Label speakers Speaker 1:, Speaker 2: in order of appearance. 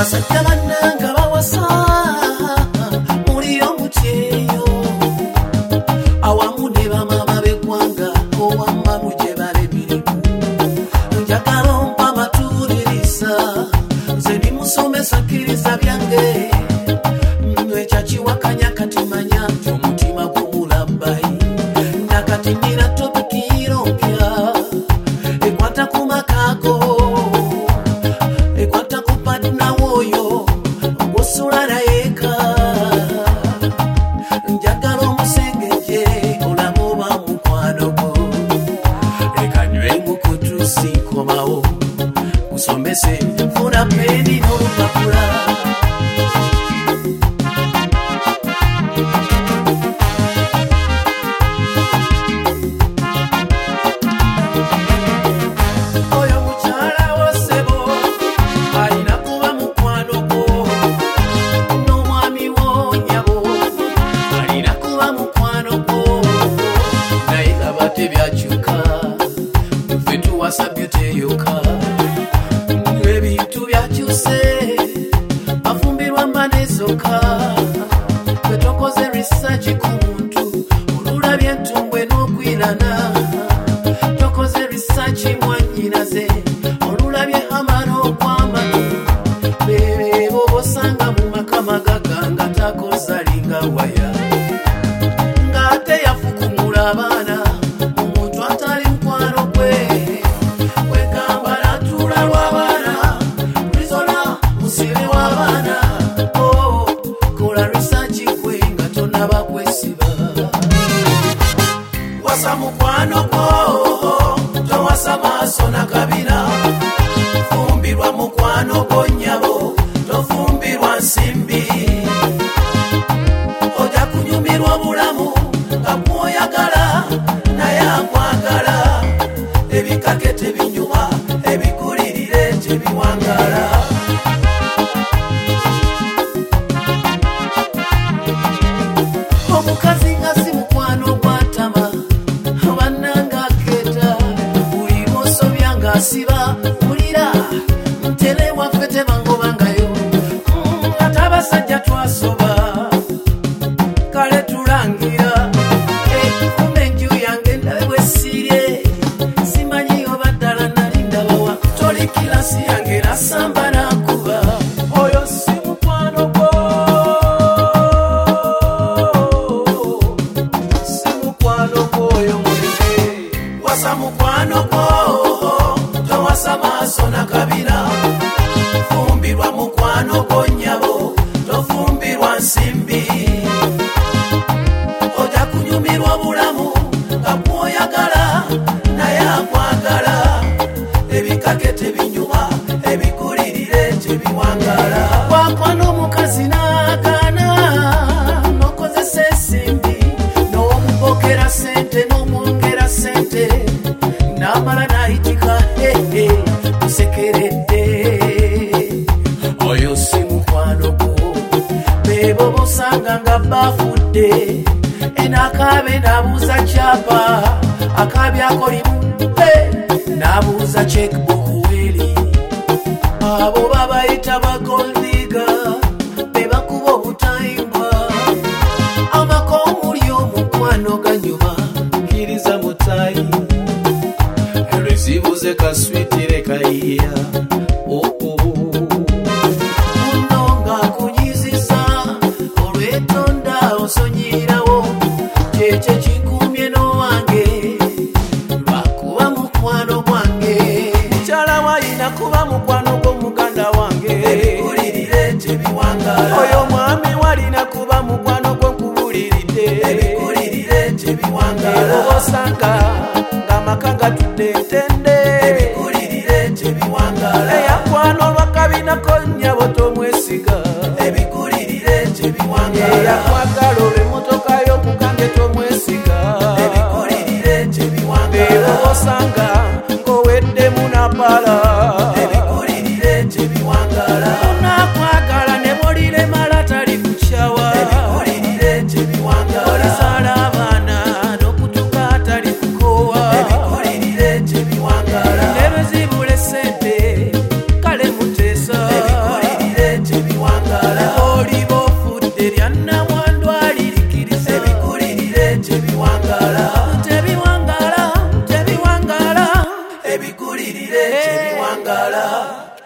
Speaker 1: basajja bannanga bawasa muliyo mutyeyo awamu ne bamama b'eggwanga owamma muje balebiriku njagala ompa amatuuliriza nze ndi musomesa kkiriza byange ekyakiwakanya kati manya nti omutima gw'omulabbayi nakati nina topikiirongera ekwata ku makago ekwata ku patina wooyo ogwosula nayeeka njagala omusengeje olaba oba mukwano gwo leka nywemu kutusi komawo kusomese funa peni n'olupapula ebintu byakyuse bafumbirwa manezoka bwetokoze research ku muntu olulabye entumbwe n'okwirana tokoze research mwanyinaze olulabye amano okwamatu bebo bosanga mu makamaga ganga takozalinga waya ng'ate yafukumula abaana omuntu atali mukwano gwe wasa mukwano gwo towasa maaso na kabira fumbirwa mukwano gwo nnyabo tofumbirwa nsimbi oja kunyumirwa bulamu nga mwoyagala naye akwagala ebikake tebinyuma ebikulirire tebiwangala omukazi nga si mukwano gwatama bannanga aketa buli bosobya ng'asiba mulira ntere waffe tebangobangayo ate abasajja twasoba kale tulangira kumbe enju yange ndabe bwesiirye simanyi oba ddala nali ndabawa toli kilasi yange nasamba nakuba oyo si mukwano gwo wasa mukwano gwo towasa maaso na kabira fumbirwa mukwano gwo nnyabo tofumbirwa nsimbi oja kunyumirwa bulamu nga mwoyagala naye akwagala ebikake tebinyuma ebikulirire tebiwangala wakwana omukazi n'agaana n'okozesa ensimbi n'omupokera sente n'omwongera sente n'amala nayitika musekeredde oyo si mukwano gwo bebo bosanga nga bafudde enakabe nabuuza kyapa akabyako limu nabuuza checkbook weli abo babayita bagoldiga bebakuba obutayimbwa amaka omuli omukwano ganyuma kkiriza mutayi ezibuze kaswitire kayiya munonga kunyiziza olwetonda osonyirawo kyekyo kinkumye n'owange lwakuba mukwano gwange mukyala wayina kuba mukwano gw'omuganda wange ebikulirire tebiwangala oyo mwami walina kuba mukwano gw'enkubuliridde ebikulirire tebiwangala obosanga ng'amaka gatudde entende ebikulirire tebiwangala eyakwano lwakabinako nnyabo tomwesiga ebikulirire tebiwangala eyakwagala olw'emmotoka y'omugange tomwesiga ebikulirire tebiwangala osanga ng'oweddemu napala ebikulirire njagala